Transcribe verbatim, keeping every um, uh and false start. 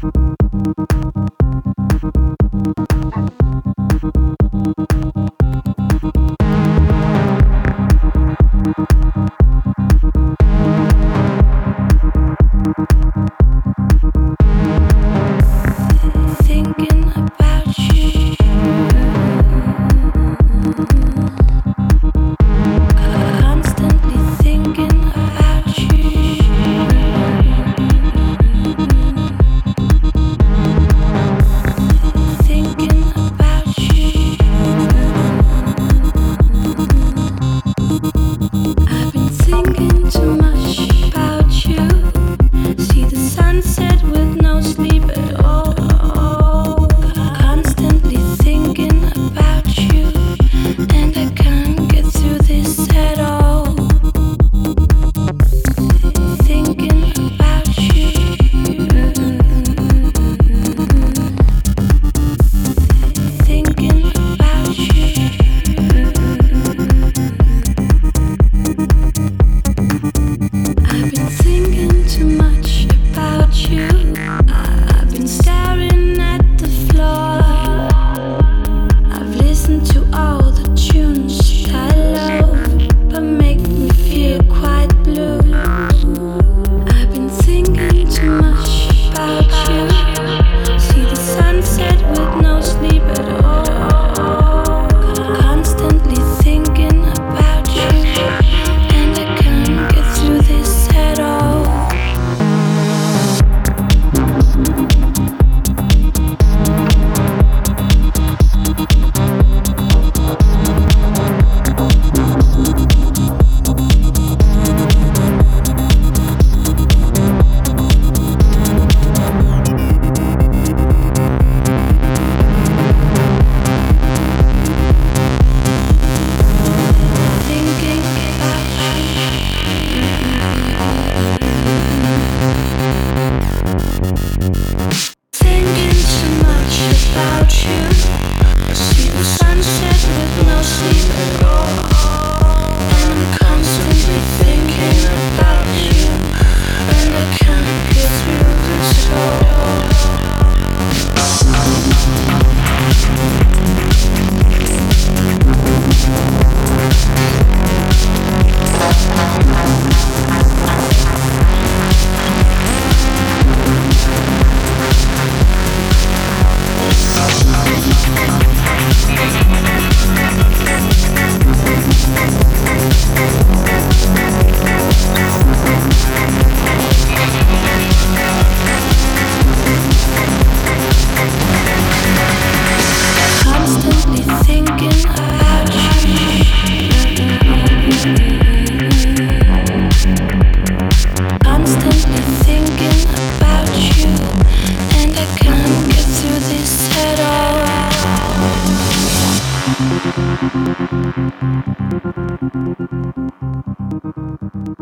Thinking about you, constantly thinking about you. Thinking about you. I've been thinking too much about you. See the sunset with no sleep at all. Constantly thinking about you, and I can't get through this at all. Thinking about you. Thinking about you. I've been thinking too much about you. I've been staring at the floor. I've listened to all the tunes I love, but make me feel quite blue. I've been thinking too much about you. See the sunset with no sleep at all. Constantly thinking about you, and I can't get through this at all. Thinking about you. Thinking too much about you. I see the sunset with no sleep at all. And I'm constantly thinking about you, and I can't get through this at all. Constantly thinking about you. Constantly thinking about you, and I can't get through this at all.